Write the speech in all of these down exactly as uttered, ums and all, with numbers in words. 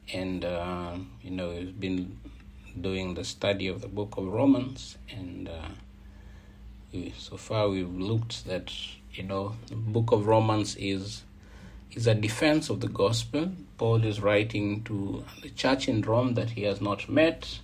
And, uh, you know, we've been doing the study of the book of Romans. And uh, we, so far we've looked that, you know, the book of Romans is is a defense of the gospel. Paul is writing to the church in Rome that he has not met,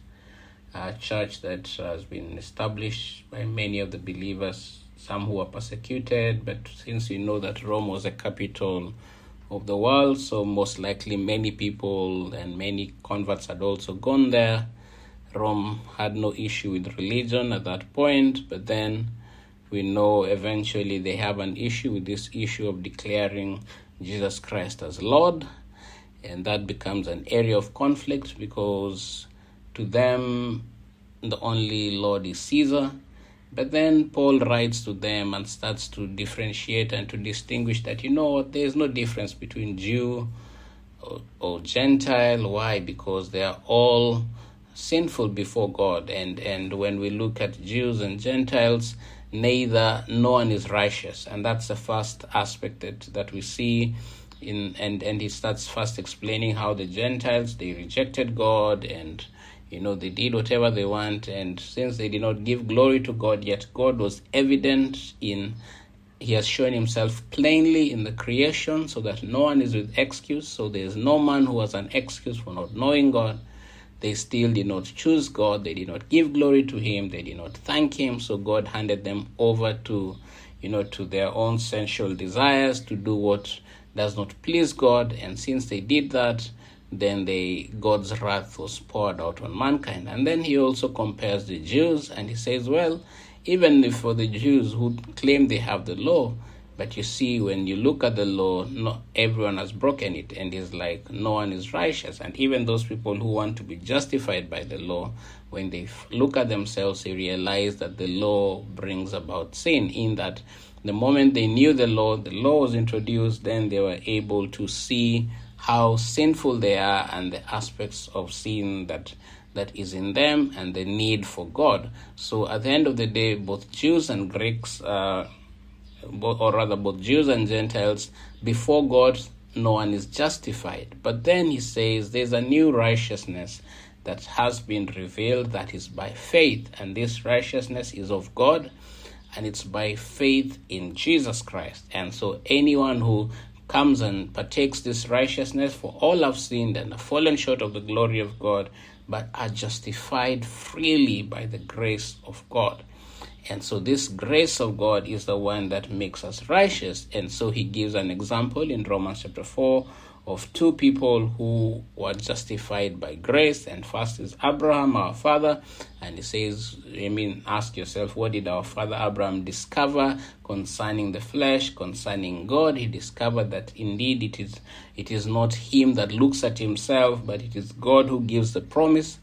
a church that has been established by many of the believers, some who are persecuted, but since you know that Rome was a capital of the world, so most likely many people and many converts had also gone there. Rome had no issue with religion at that point, but then we know eventually they have an issue with this issue of declaring Jesus Christ as Lord, and that becomes an area of conflict because to them the only Lord is Caesar. But then Paul writes to them and starts to differentiate and to distinguish that, you know what, there is no difference between Jew or, or Gentile. Why? Because they are all sinful before God. And, and when we look at Jews and Gentiles, neither, no one is righteous. And that's the first aspect that, that we see. in and, and he starts first explaining how the Gentiles, they rejected God and You know, they did whatever they want, and since they did not give glory to God, yet God was evident in, he has shown himself plainly in the creation so that no one is with excuse. So there is no man who has an excuse for not knowing God. They still did not choose God. They did not give glory to him. They did not thank him. So God handed them over to, you know, to their own sensual desires to do what does not please God. And since they did that, then they, God's wrath was poured out on mankind. And then he also compares the Jews, and he says, well, even if for the Jews who claim they have the law, but you see, when you look at the law, not everyone has broken it, and it's like no one is righteous. And even those people who want to be justified by the law, when they look at themselves, they realize that the law brings about sin, in that the moment they knew the law, the law was introduced, then they were able to see how sinful they are and the aspects of sin that that is in them and the need for God. So at the end of the day, both Jews and Greeks, uh, both, or rather both Jews and Gentiles, before God, no one is justified. But then he says there's a new righteousness that has been revealed that is by faith, and this righteousness is of God, and it's by faith in Jesus Christ. And so anyone who comes and partakes this righteousness, for all have sinned and have fallen short of the glory of God, but are justified freely by the grace of God. And so this grace of God is the one that makes us righteous. And so he gives an example in Romans chapter four of two people who were justified by grace. And first is Abraham, our father. And he says, I mean, ask yourself, what did our father Abraham discover concerning the flesh, concerning God? He discovered that indeed it is it is not him that looks at himself, but it is God who gives the promise.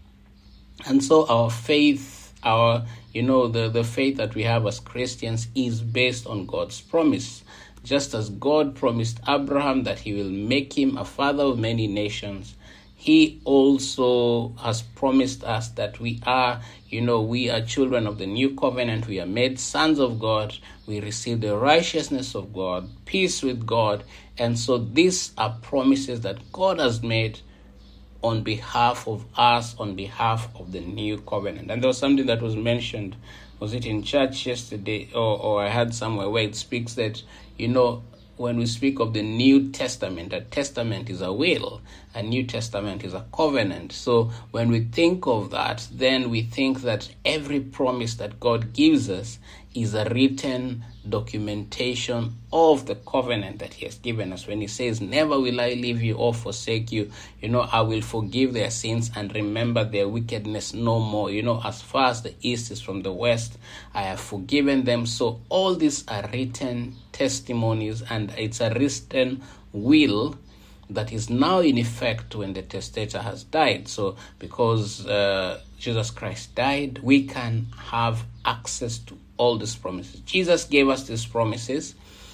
And so our faith, our, you know, the, the faith that we have as Christians is based on God's promise. Just as God promised Abraham that he will make him a father of many nations, he also has promised us that we are, you know, we are children of the new covenant. We are made sons of God. We receive the righteousness of God, peace with God. And so these are promises that God has made on behalf of us, on behalf of the new covenant. And there was something that was mentioned, was it in church yesterday, or, or I heard somewhere where it speaks that, you know, when we speak of the New Testament, a testament is a will, a New Testament is a covenant. So when we think of that, then we think that every promise that God gives us is a written documentation of the covenant that he has given us. When he says, never will I leave you or forsake you, you know, I will forgive their sins and remember their wickedness no more. You know, as far as the east is from the west, I have forgiven them. So all these are written testimonies, and it's a written will that is now in effect when the testator has died. So because uh, Jesus Christ died, we can have access to all these promises. Jesus gave us these promises,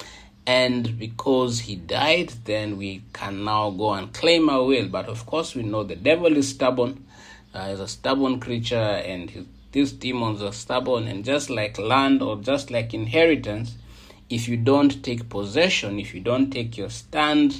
and because he died, then we can now go and claim our will. But of course, we know the devil is stubborn. Uh, he's a stubborn creature, and his, these demons are stubborn. And just like land, or just like inheritance, if you don't take possession, if you don't take your stand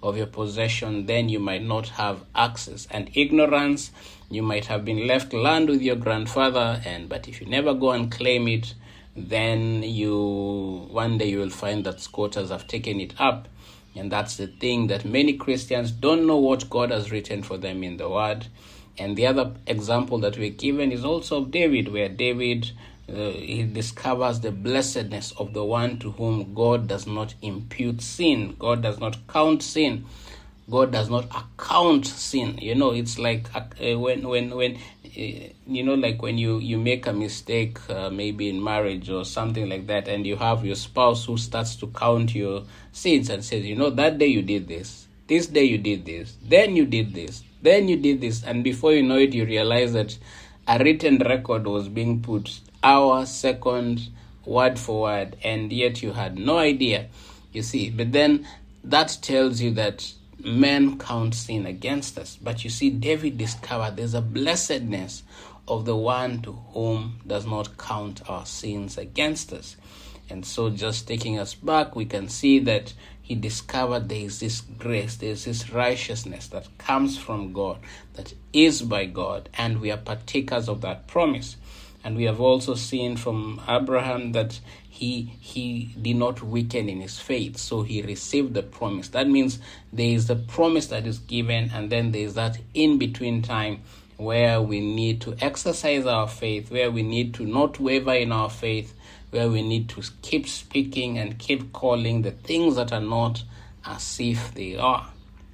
of your possession, then you might not have access. And ignorance, you might have been left land with your grandfather, and but if you never go and claim it, then you one day you will find that squatters have taken it up. And that's the thing, that many Christians don't know what God has written for them in the Word. And the other example that we're given is also of David, where David, uh, he discovers the blessedness of the one to whom God does not impute sin. God does not count sin. God does not account sin. You know, it's like uh, when, when, when, uh, you know, like when you, you make a mistake, uh, maybe in marriage or something like that, and you have your spouse who starts to count your sins and says, you know, that day you did this, this day you did this, then you did this, then you did this. And before you know it, you realize that a written record was being put hour, second, word for word, and yet you had no idea, you see. But then that tells you that men count sin against us. But you see, David discovered there's a blessedness of the one to whom does not count our sins against us. And so just taking us back, we can see that he discovered there is this grace, there is this righteousness that comes from God, that is by God, and we are partakers of that promise. And we have also seen from Abraham that he he did not weaken in his faith, so he received the promise. That means there is the promise that is given, and then there is that in-between time where we need to exercise our faith, where we need to not waver in our faith, where we need to keep speaking and keep calling the things that are not as if they are.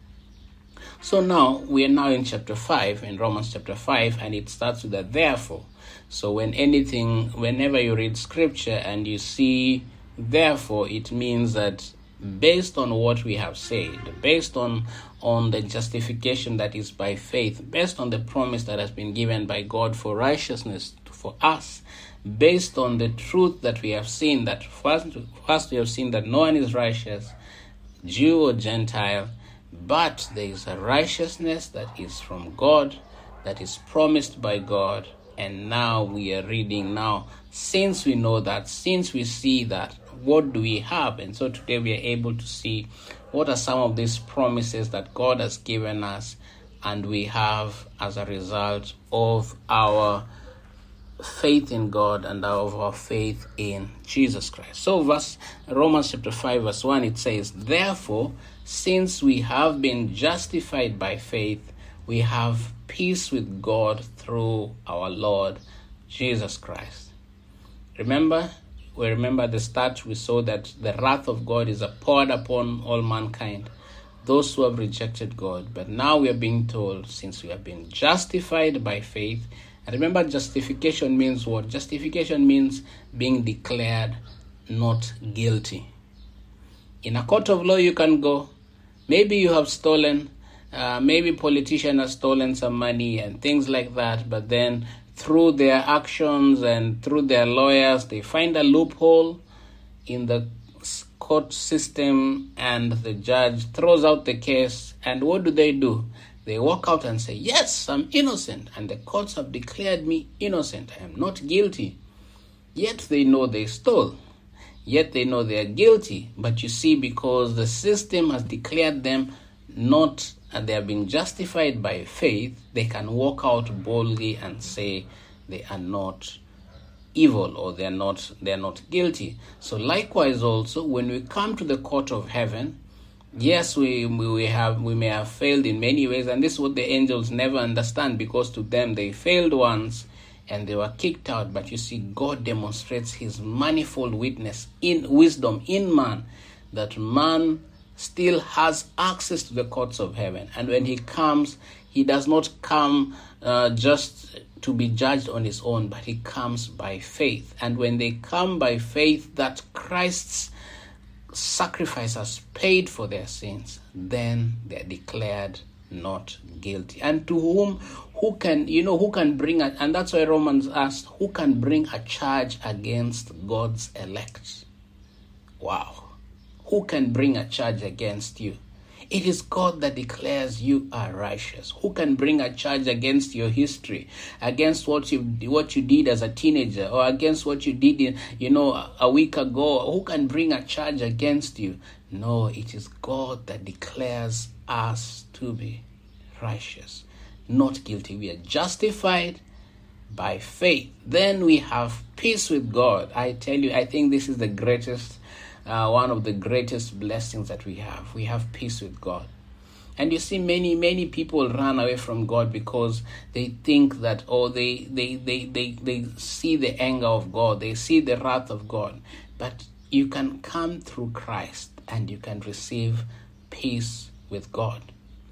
So now, we are now in chapter five, in Romans chapter five, and it starts with a therefore. So when anything, whenever you read scripture and you see therefore, it means that based on what we have said, based on, on the justification that is by faith, based on the promise that has been given by God for righteousness for us, based on the truth that we have seen, that first, first we have seen that no one is righteous, Jew or Gentile, but there is a righteousness that is from God, that is promised by God. And now we are reading now, since we know that, since we see that, what do we have? And so today we are able to see what are some of these promises that God has given us, and we have as a result of our faith in God and of our faith in Jesus Christ. So verse Romans chapter five verse one, it says, therefore, since we have been justified by faith, we have peace with God through our Lord Jesus Christ. Remember, we remember at the start we saw that the wrath of God is poured upon all mankind, those who have rejected God. But now we are being told, since we have been justified by faith, and remember, justification means what? Justification means being declared not guilty. In a court of law, you can go. Maybe you have stolen. Uh, maybe politician has stolen some money and things like that. But then through their actions and through their lawyers, they find a loophole in the court system, and the judge throws out the case. And what do they do? They walk out and say, yes, I'm innocent, and the courts have declared me innocent. I am not guilty. Yet they know they stole. Yet they know they are guilty. But you see, because the system has declared them not, and they have been justified by faith, they can walk out boldly and say they are not evil, or they are not, they are not guilty. So likewise also, when we come to the court of heaven, yes, we we have we may have failed in many ways, and this is what the angels never understand, because to them they failed once and they were kicked out. But you see, God demonstrates his manifold witness in wisdom in man, that man still has access to the courts of heaven. And when he comes, he does not come uh, just to be judged on his own, but he comes by faith. And when they come by faith that Christ's sacrifice has paid for their sins, then they are declared not guilty. And to whom, who can, you know, who can bring, a, and that's why Romans asked, who can bring a charge against God's elect? Wow. Who can bring a charge against you? It is God that declares you are righteous. Who can bring a charge against your history, against what you what you did as a teenager, or against what you did, in, you know, a week ago? Who can bring a charge against you? No, it is God that declares us to be righteous, not guilty. We are justified by faith. Then we have peace with God. I tell you, I think this is the greatest, uh, one of the greatest blessings that we have. We have peace with God. And you see, many, many people run away from God because they think that, oh, they, they, they, they, they see the anger of God. They see the wrath of God. But you can come through Christ and you can receive peace with God.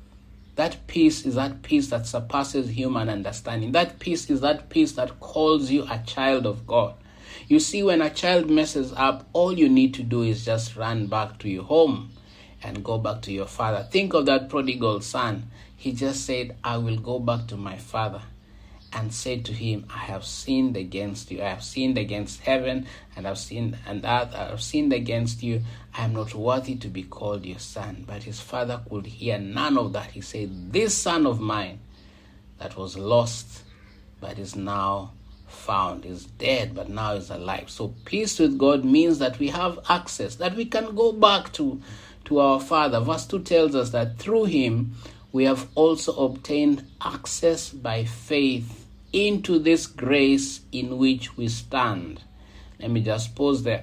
That peace is that peace that surpasses human understanding. That peace is that peace that calls you a child of God. You see, when a child messes up, all you need to do is just run back to your home and go back to your father. Think of that prodigal son. He just said, I will go back to my father, and said to him, I have sinned against you. I have sinned against heaven, and I've sinned and earth. I have sinned against you. I am not worthy to be called your son. But his father could hear none of that. He said, this son of mine that was lost but is now found, is dead but now is alive. So peace with God means that we have access, that we can go back to, to our Father. Verse two tells us that through him we have also obtained access by faith into this grace in which we stand. Let me just pause there.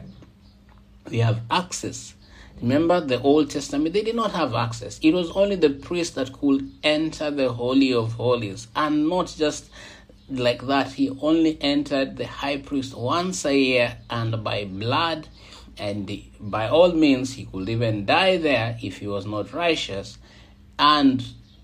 We have access. Remember, the Old Testament, they did not have access. It was only the priest that could enter the Holy of Holies. And not just like that. He only entered the high priest once a year and by blood. And by all means, he could even die there if he was not righteous. And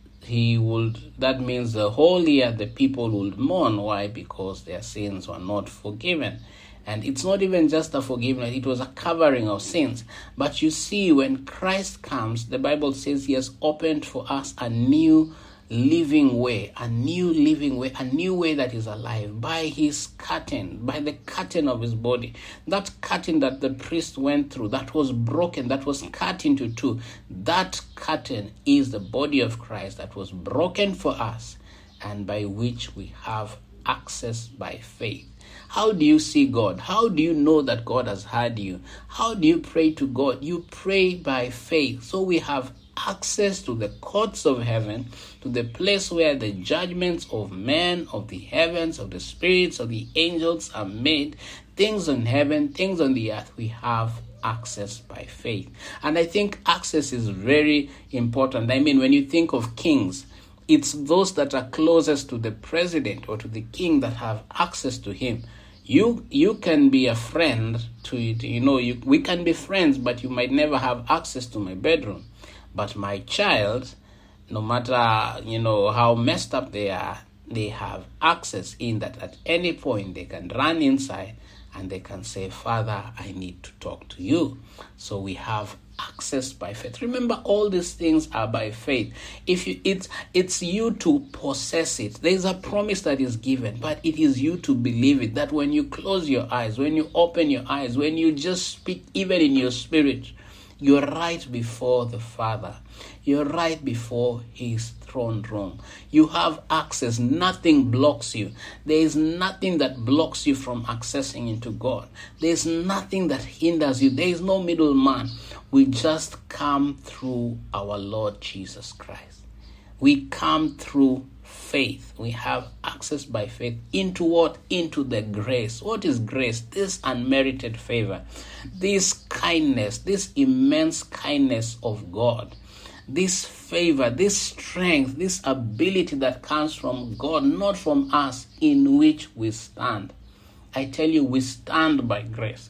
he would, that means the whole year the people would mourn. Why? Because their sins were not forgiven. And it's not even just a forgiveness, it was a covering of sins. But you see, when Christ comes, the Bible says he has opened for us a new living way, a new living way, a new way that is alive by his curtain, by the curtain of his body. That curtain that the priest went through, that was broken, that was cut into two. That curtain is the body of Christ that was broken for us and by which we have access by faith. How do you see God? How do you know that God has heard you? How do you pray to God? You pray by faith. So we have access to the courts of heaven, to the place where the judgments of men, of the heavens, of the spirits, of the angels are made. Things on heaven, things on the earth, we have access by faith. And I think access is very important. I mean, when you think of kings, it's those that are closest to the president or to the king that have access to him. You you can be a friend to, you know, you, we can be friends, but you might never have access to my bedroom. But my child, no matter, you know, how messed up they are, they have access in that at any point they can run inside and they can say, Father, I need to talk to you. So we have access by faith. Remember, all these things are by faith. If you, it's it's you to possess it. There is a promise that is given, but it is you to believe it. That when you close your eyes, when you open your eyes, when you just speak, even in your spirit, you're right before the Father. You're right before his throne room. You have access. Nothing blocks you. There is nothing that blocks you from accessing into God. There is nothing that hinders you. There is no middleman. We just come through our Lord Jesus Christ. We come through faith. We have access by faith into what? Into the grace. What is grace? This unmerited favor, this kindness, this immense kindness of God, this favor, this strength, this ability that comes from God, not from us, in which we stand. I tell you, we stand by grace.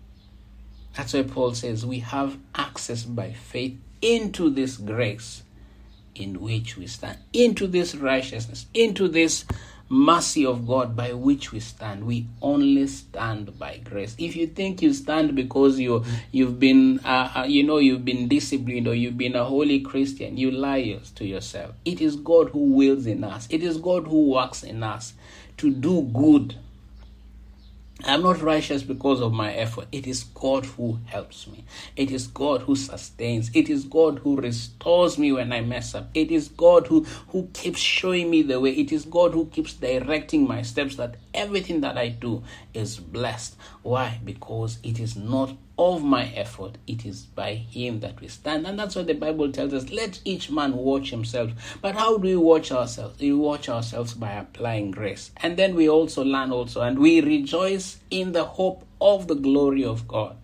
That's why Paul says we have access by faith into this grace in which we stand, into this righteousness, into this mercy of God by which we stand. We only stand by grace. If you think you stand because you you've been uh, you know you've been disciplined or you've been a holy Christian, you lie to yourself. It is God who wills in us. It is God who works in us to do good. I'm not righteous because of my effort. It is God who helps me. It is God who sustains. It is God who restores me when I mess up. It is God who, who keeps showing me the way. It is God who keeps directing my steps, that everything that I do is blessed. Why? Because it is not of my effort. It is by Him that we stand. And that's what the Bible tells us. Let each man watch himself. But how do we watch ourselves? We watch ourselves by applying grace. And then we also learn also, and we rejoice in the hope of the glory of God.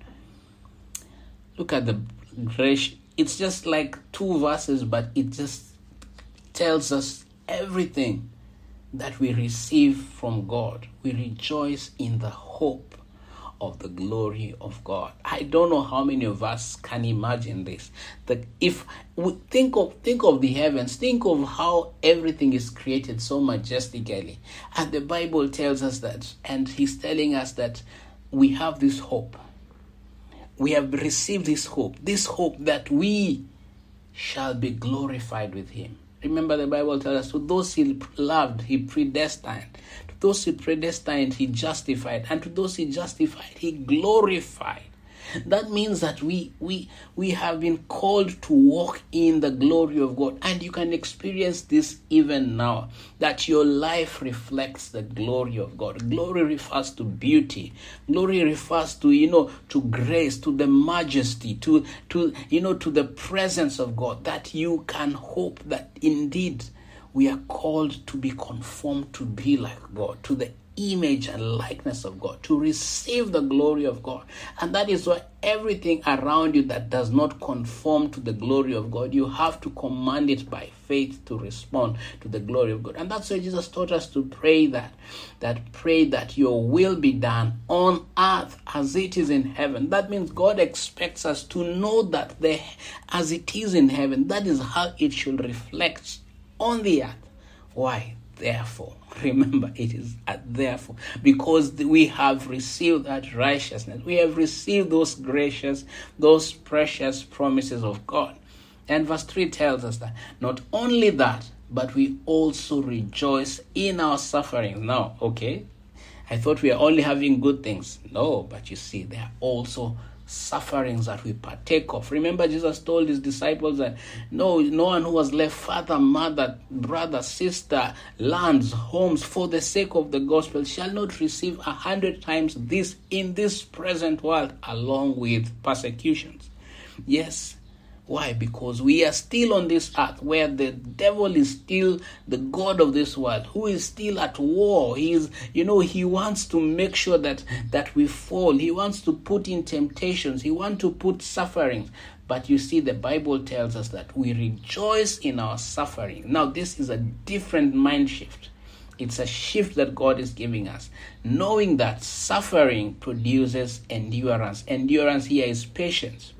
Look at the grace. It's just like two verses, but it just tells us everything that we receive from God. We rejoice in the hope of the glory of God. I don't know how many of us can imagine this. That if we think of think of the heavens, think of how everything is created so majestically, and the Bible tells us that, and He's telling us that we have this hope. We have received this hope, this hope that we shall be glorified with Him. Remember, the Bible tells us, to those He loved, He predestined. To those He predestined, He justified. And to those He justified, He glorified. That means that we we we have been called to walk in the glory of God. And you can experience this even now, that your life reflects the glory of God. Glory refers to beauty. Glory refers to, you know, to grace, to the majesty, to, to you know, to the presence of God, that you can hope that indeed we are called to be conformed to be like God, to the image and likeness of God, to receive the glory of God. And that is why everything around you that does not conform to the glory of God, you have to command it by faith to respond to the glory of God. And that's why Jesus taught us to pray that, that pray that your will be done on earth as it is in heaven. That means God expects us to know that the, as it is in heaven, that is how it should reflect on the earth. Why? Therefore, remember, it is at therefore, because we have received that righteousness. We have received those gracious, those precious promises of God. And verse three tells us that not only that, but we also rejoice in our suffering. Now, okay, I thought we are only having good things. No, but you see, there are also sufferings that we partake of. Remember, Jesus told His disciples that no, no one who has left father, mother, brother, sister, lands, homes for the sake of the gospel shall not receive a hundred times this in this present world, along with persecutions. Yes. Why? Because we are still on this earth where the devil is still the god of this world, who is still at war. He is, you know, he wants to make sure that, that we fall. He wants to put in temptations. He wants to put sufferings. But you see, the Bible tells us that we rejoice in our suffering. Now, this is a different mind shift. It's a shift that God is giving us, knowing that suffering produces endurance. Endurance here is patience.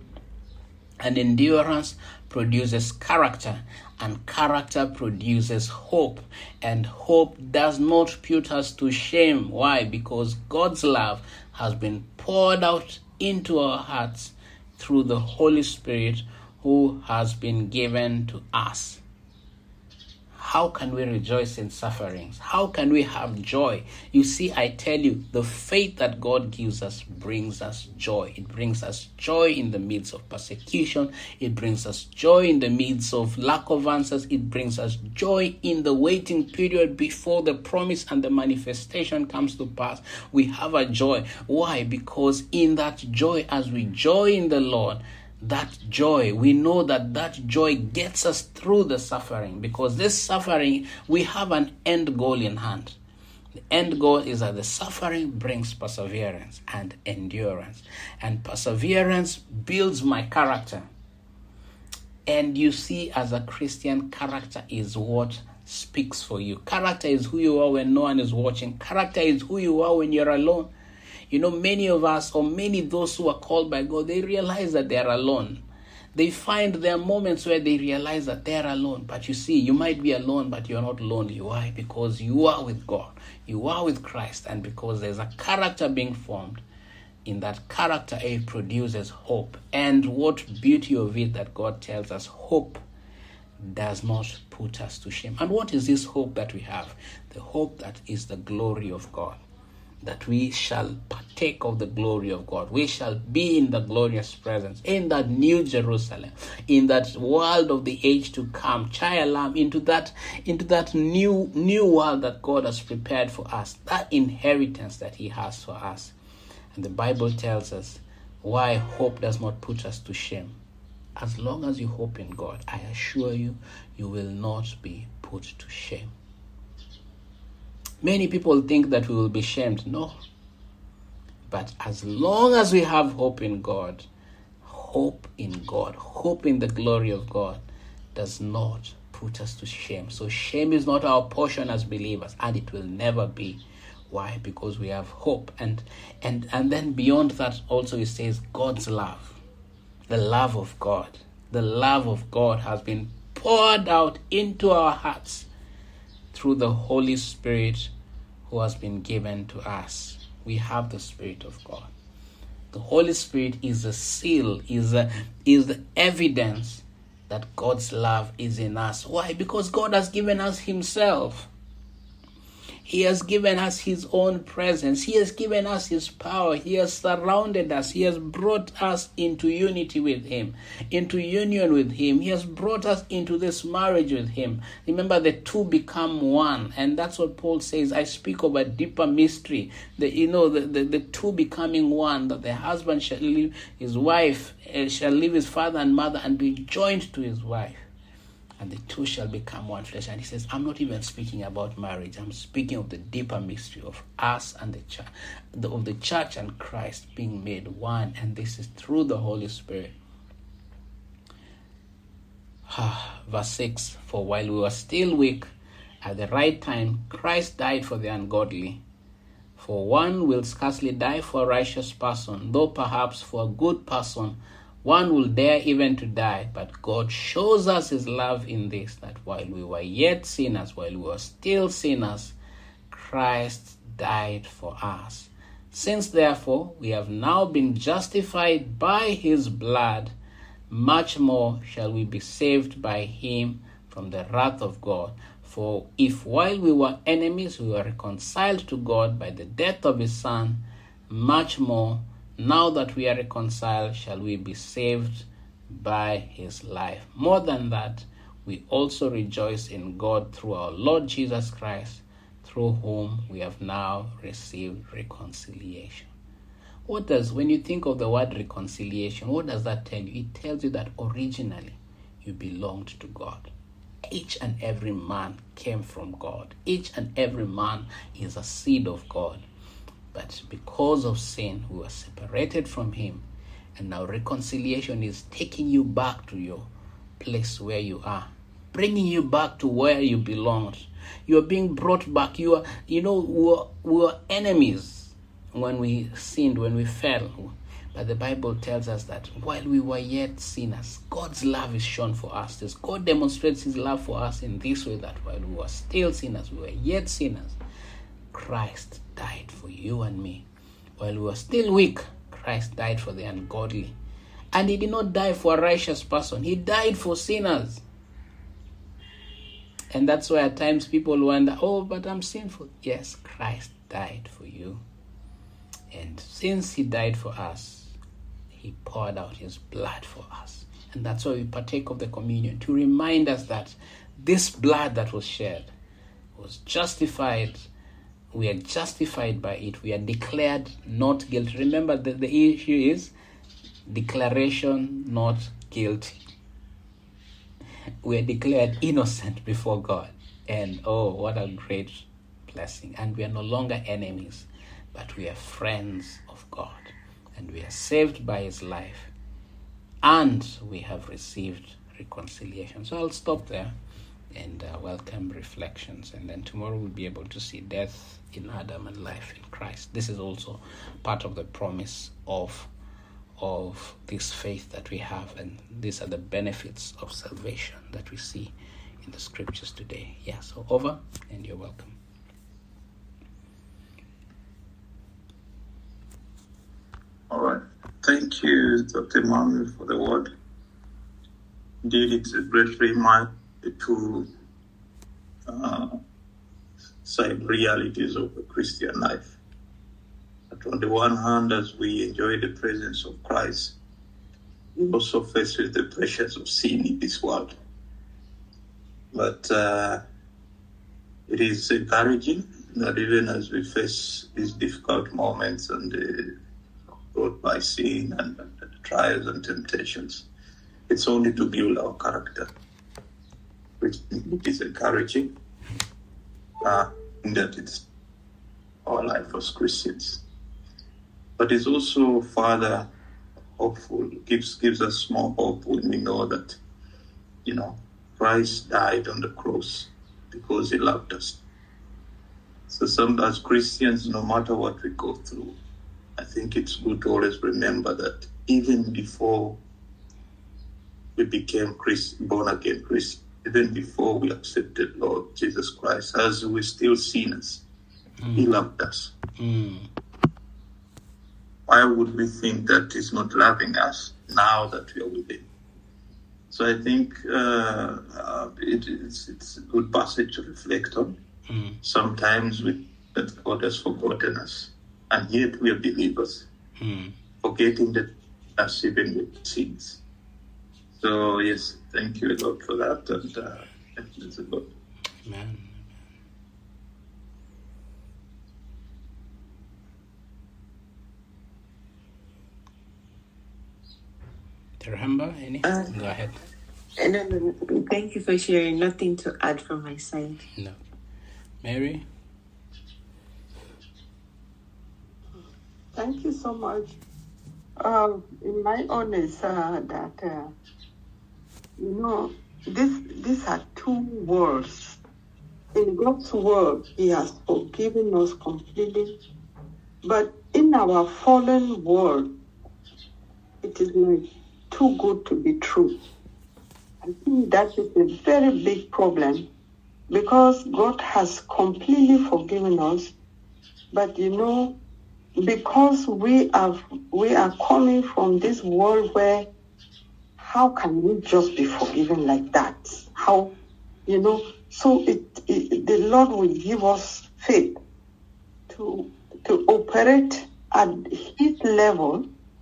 And endurance produces character, and character produces hope. And hope does not put us to shame. Why? Because God's love has been poured out into our hearts through the Holy Spirit who has been given to us. How can we rejoice in sufferings? How can we have joy? You see, I tell you, the faith that God gives us brings us joy. It brings us joy in the midst of persecution. It brings us joy in the midst of lack of answers. It brings us joy in the waiting period before the promise and the manifestation comes to pass. We have a joy. Why? Because in that joy, as we joy in the Lord, that joy, we know that that joy gets us through the suffering, because this suffering, we have an end goal in hand. The end goal is that the suffering brings perseverance and endurance, and perseverance builds my character. And you see, as a Christian, character is what speaks for you. Character is who you are when no one is watching. Character is who you are when you're alone. You know, many of us, or many those who are called by God, they realize that they are alone. They find there are moments where they realize that they are alone. But you see, you might be alone, but you're not lonely. Why? Because you are with God. You are with Christ. And because there's a character being formed. In that character, it produces hope. And what beauty of it that God tells us, hope does not put us to shame. And what is this hope that we have? The hope that is the glory of God. that we shall partake of the glory of God. We shall be in the glorious presence, in that new Jerusalem, in that world of the age to come, Child, into that into that new new world that God has prepared for us, that inheritance that he has for us. And the Bible tells us why hope does not put us to shame. As long as you hope in God, I assure you, you will not be put to shame. Many people think that we will be shamed. No. But as long as we have hope in God, hope in God, hope in the glory of God does not put us to shame. So shame is not our portion as believers, and it will never be. Why? Because we have hope. And and and then beyond that also it says God's love. The love of God. The love of God has been poured out into our hearts through the Holy Spirit who has been given to us. We have the Spirit of God. The Holy Spirit is a seal, is a, is the evidence that God's love is in us. Why? Because God has given us himself. He has given us his own presence. He has given us his power. He has surrounded us. He has brought us into unity with him, into union with him. He has brought us into this marriage with him. Remember, the two become one. And that's what Paul says. I speak of a deeper mystery. The, you know, the, the, the two becoming one, that the husband shall leave his wife, uh, shall leave his father and mother and be joined to his wife. And the two shall become one flesh. And he says, I'm not even speaking about marriage. I'm speaking of the deeper mystery of us and the church, of the church and Christ being made one. And this is through the Holy Spirit. Verse six, for while we were still weak, at the right time, Christ died for the ungodly. For one will scarcely die for a righteous person, though perhaps for a good person one will dare even to die. But God shows us his love in this, that while we were yet sinners, while we were still sinners, Christ died for us. Since therefore we have now been justified by his blood, much more shall we be saved by him from the wrath of God. For if while we were enemies we were reconciled to God by the death of his Son, much more now that we are reconciled, shall we be saved by his life. More than that, we also rejoice in God through our Lord Jesus Christ, through whom we have now received reconciliation. What does, when you think of the word reconciliation, what does that tell you? It tells you that originally you belonged to God. Each and every man came from God. Each and every man is a seed of God. But because of sin, we were separated from him. And now reconciliation is taking you back to your place where you are, bringing you back to where you belonged. You are being brought back. You are, you know, we were, we were enemies when we sinned, when we fell. But the Bible tells us that while we were yet sinners, God's love is shown for us. This God demonstrates his love for us in this way, that while we were still sinners, we were yet sinners, Christ died for you and me. While we were still weak, Christ died for the ungodly. And he did not die for a righteous person. He died for sinners. And that's why at times people wonder, oh, but I'm sinful. Yes, Christ died for you. And since he died for us, he poured out his blood for us. And that's why we partake of the communion, to remind us that this blood that was shed was justified. We are justified by it. We are declared not guilty. Remember that the issue is declaration not guilty. We are declared innocent before God. And oh, what a great blessing. And we are no longer enemies, but we are friends of God. And we are saved by his life. And we have received reconciliation. So I'll stop there and uh, welcome reflections. And then tomorrow we'll be able to see death in Adam and life in Christ. This is also part of the promise of of this faith that we have, and these are the benefits of salvation that we see in the scriptures today. Yeah, so over, and you're welcome. All right. Thank you, Doctor Emmanuel, for the word. Indeed, it's a great reminder to uh, side realities of the Christian life. on the one hand, as we enjoy the presence of Christ, we also face with the pressures of sin in this world. But uh, it is encouraging that even as we face these difficult moments and uh, brought by sin and, and trials and temptations, it's only to build our character, which is encouraging, uh, in that it's our life as Christians. But it's also further hopeful, gives gives us more hope when we know that, you know, Christ died on the cross because he loved us. So some as Christians, no matter what we go through, I think it's good to always remember that even before we became Christ, born again Christians, even before we accepted Lord Jesus Christ, as we're still sinners, mm. he loved us. Mm. Why would we think that he's not loving us now that we are with him? So I think uh, uh, it, it's, it's a good passage to reflect on. Mm. Sometimes we, that God has forgotten us, and yet we are believers, mm. forgetting that us even with sins. So yes, thank you a lot for that, and uh, it's a lot. Amen. Remember any? Uh, Go ahead. No, no, no. Thank you for sharing. Nothing to add from my side. No. Mary? Thank you so much. Uh, in my own is uh, that, uh, you know, this these are two worlds. In God's world, he has forgiven us completely. But in our fallen world, it is like too good to be true. I think that is a very big problem because God has completely forgiven us. But you know, because we are we are coming from this world where how can we just be forgiven like that? How, you know, so it, it the Lord will give us faith to to operate at his level,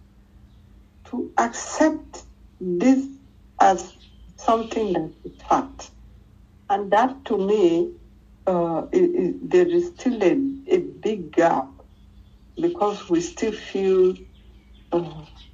to accept this as something that is fact. And that to me, uh, it, it, there is still a, a big gap because we still feel uh,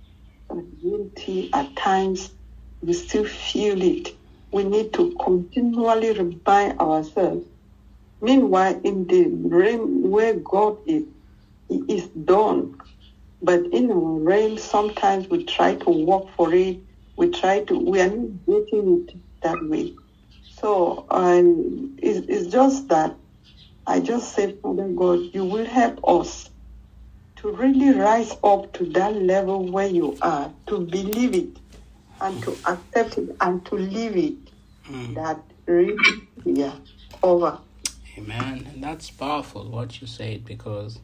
guilty at times. We still feel it. We need to continually remind ourselves. Meanwhile, in the realm where God is, he is done. But in our realm, sometimes we try to work for it. We try to, we are not getting it that way. So um, it's, it's just that I just say, Father God, you will help us to really rise up to that level where you are, to believe it and to accept it and to live it. Mm. That really, yeah, over. Amen. And that's powerful what you said, because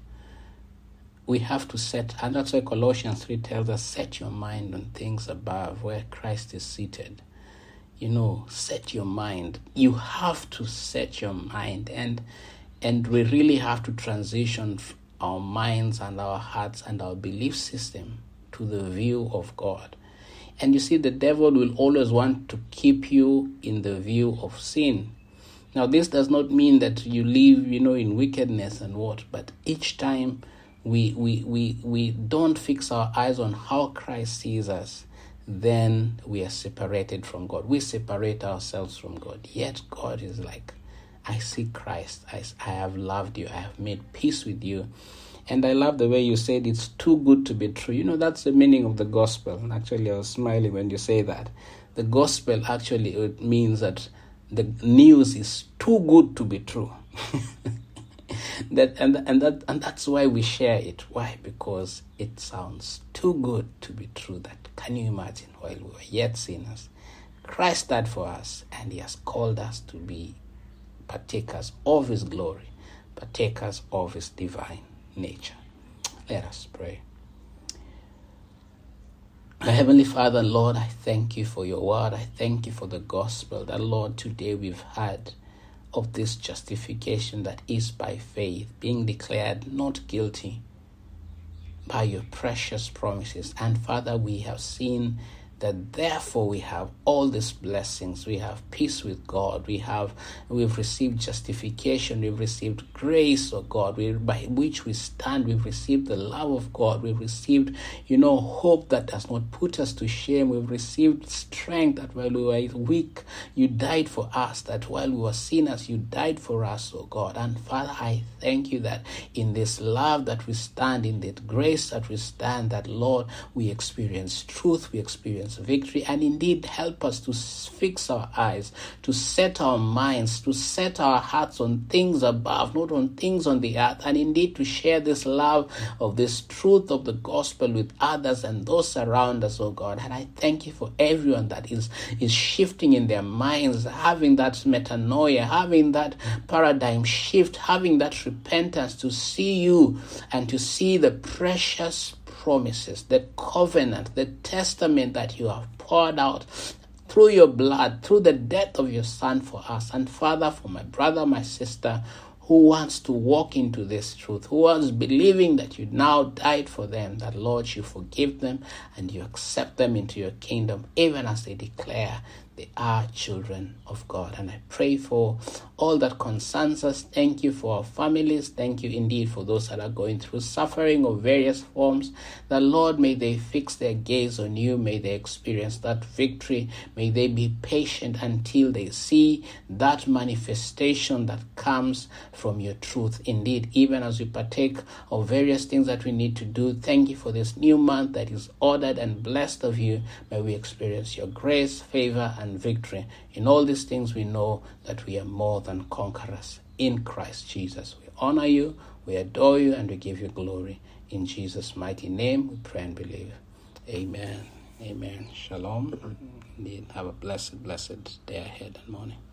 we have to set, and that's why Colossians three tells us, set your mind on things above where Christ is seated. You know, set your mind. You have to set your mind. And and we really have to transition our minds and our hearts and our belief system to the view of God. And you see, the devil will always want to keep you in the view of sin. Now, this does not mean that you live, you know, in wickedness and what, but each time we we we we don't fix our eyes on how Christ sees us, then we are separated from God. We separate ourselves from God. Yet God is like, I see Christ. I, I have loved you. I have made peace with you. And I love the way you said it's too good to be true. You know, that's the meaning of the gospel. And actually, I was smiling when you say that. The gospel actually, it means that the news is too good to be true. that and and that and that's why we share it. Why? Because it sounds too good to be true. That, can you imagine, while we were yet sinners, Christ died for us, and he has called us to be partakers of his glory, partakers of his divine nature. Let us pray. Our Heavenly Father, Lord, I thank you for your word. I thank you for the gospel that, Lord, today we've had of this justification that is by faith, being declared not guilty by your precious promises. And Father, we have seen that therefore we have all these blessings. We have peace with God. We have, we've received justification. We've received grace, oh God, we, by which we stand. We've received the love of God. We've received, you know, hope that does not put us to shame. We've received strength that while we were weak, you died for us. That while we were sinners, you died for us, oh God. And Father, I thank you that in this love that we stand, in that grace that we stand, that Lord, we experience truth, we experience victory, and indeed help us to fix our eyes, to set our minds, to set our hearts on things above, not on things on the earth, and indeed to share this love of this truth of the gospel with others and those around us, oh God. And I thank you for everyone that is, is shifting in their minds, having that metanoia, having that paradigm shift, having that repentance to see you and to see the precious promises, the covenant, the testament that you have poured out through your blood, through the death of your Son for us. And Father, for my brother, my sister, who wants to walk into this truth, who wants believing that you now died for them, that Lord, you forgive them and you accept them into your kingdom, even as they declare they are children of God. And I pray for all that concerns us. Thank you for our families. Thank you indeed for those that are going through suffering of various forms. That Lord, may they fix their gaze on you. May they experience that victory. May they be patient until they see that manifestation that comes from your truth. Indeed, even as we partake of various things that we need to do, thank you for this new month that is ordered and blessed of you. May we experience your grace, favor, and victory. In all these things, we know that we are more than conquerors in Christ Jesus. We honor you, we adore you, and we give you glory. In Jesus' mighty name, we pray and believe. Amen. Amen. Shalom. Indeed, have a blessed, blessed day ahead and morning.